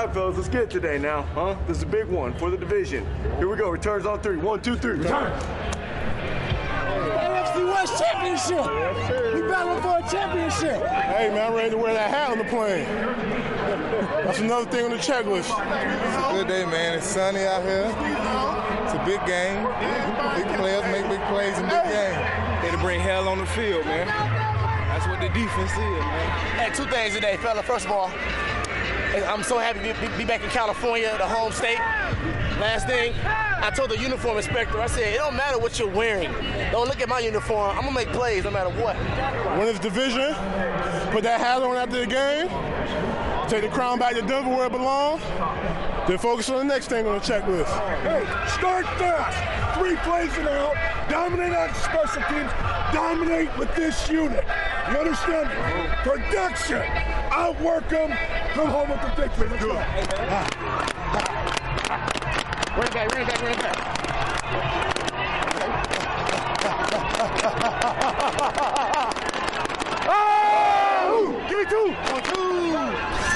All right, fellas, let's get it today now, huh? This is a big one for the division. Here we go. Returns on 3. 1, 2, 3. Return. AFC West Championship. Yes, sir. We battling for a championship. Hey, man, I'm ready to wear that hat on the plane. That's another thing on the checklist. It's a good day, man. It's sunny out here. It's a big game. Big players make big plays in big games. They to bring hell on the field, man. That's what the defense is, man. Hey, two things today, fella. First of all, I'm so happy to be back in California, the home state. Last thing, I told the uniform inspector, I said, it don't matter what you're wearing. Don't look at my uniform. I'm going to make plays no matter what. Win this division, put that hat on after the game, take the crown back to Denver where it belongs, then focus on the next thing on the checklist. Hey, start fast. 3 plays and out. Dominate on special teams. Dominate with this unit. You understand? Production. Outwork them. Come home with the victory. Let's go. Run it back. Oh! Give me 2. 1, 2.